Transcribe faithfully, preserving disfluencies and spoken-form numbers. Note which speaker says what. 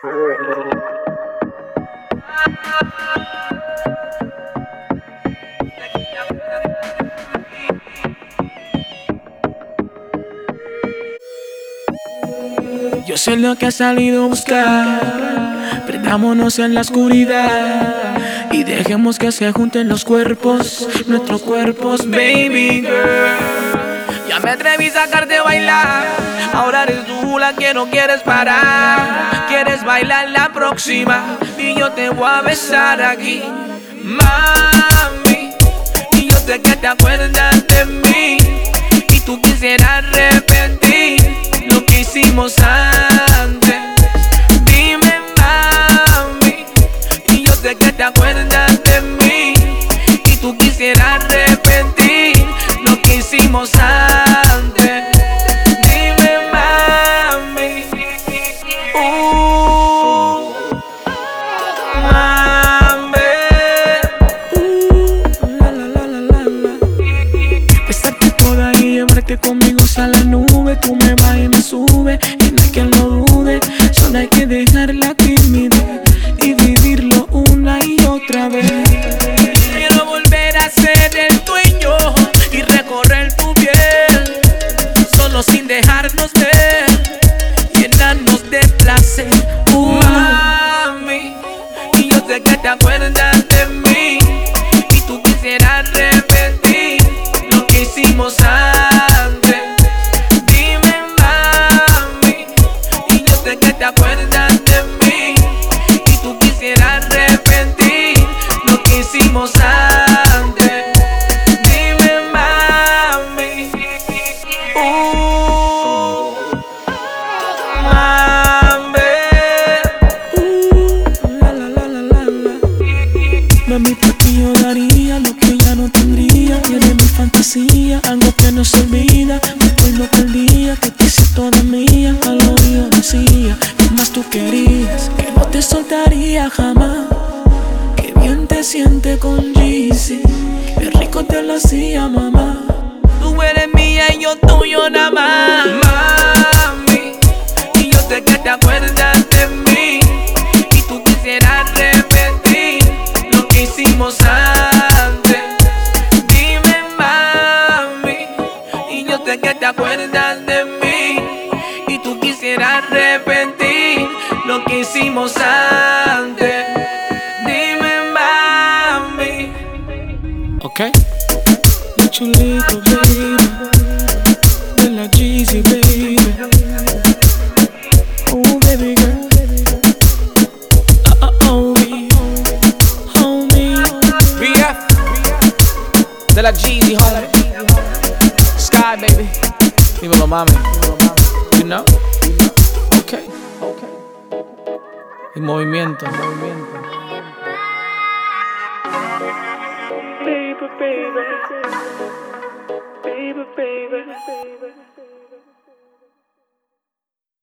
Speaker 1: Yo sé lo que has salido a buscar. Prendámonos en la oscuridad y dejemos que se junten los cuerpos, nuestros cuerpos, baby girl. Ya me atreví a sacarte a bailar. Ahora eres tú la que no quieres parar. Quieres bailar la próxima y yo te voy a besar aquí, mami. Y yo sé que te acuerdas de mí y tú quisieras repetir lo que hicimos antes. Dime, mami. Y yo sé que te acuerdas de mí y tú quisieras repetir lo que hicimos antes. Dime, mami. Uh, mami. Uh, la, la, la, la, la, la. Besarte toda y llevarte conmigo a la nube. Tú me vas y me sube y no hay quien lo dude. Solo hay que dejar la timidez y vivirlo una y otra vez. Quiero volver a ser el dueño y recorrer tu piel, solo sin dejarnos ver, llenarnos de placer, uh, mami. Y yo sé que te acuerdas de mí y tú quisieras repetir lo que hicimos antes. Dime, mami. Y yo sé que te acuerdas de mí y tú quisieras repetir lo que hicimos antes. Dime, mami. Uh, mami. Uh, la, la, la, la, la, la. Mami, por ti yo daría lo que ya no tendría. Eres mi fantasía, algo que no se olvida. Me acuerdo aquel día que te hice toda mía. Al oído decía que más tú querías, que no te soltaría jamás. Que bien te siente con Jeezy, qué rico te lo hacía, mamá. Tú eres mía y yo tuyo nada más, mami. Y yo sé que te acuerdas de mí y tú quisieras repetir lo que hicimos antes. Dime, mami. Y yo sé que te acuerdas de mí y tú quisieras repetir lo que hicimos antes. Dime, mami. Okay. You chulito, baby. De la Jeezy, baby. Oh, baby girl. Uh, uh, oh, me. Homie. B F. De la Jeezy, homie. Sky, baby. Dímelo, mami. You know? Okay. Okay. Y movimiento, movimiento. Baby, baby. Baby, baby.